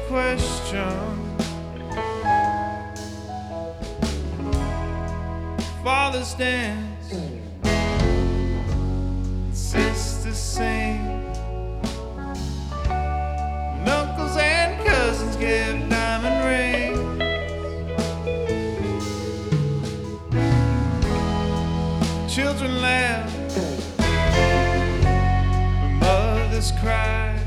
question. Fathers dance, sisters sing, and uncles and cousins give diamond rings. Children laugh, but mothers cry.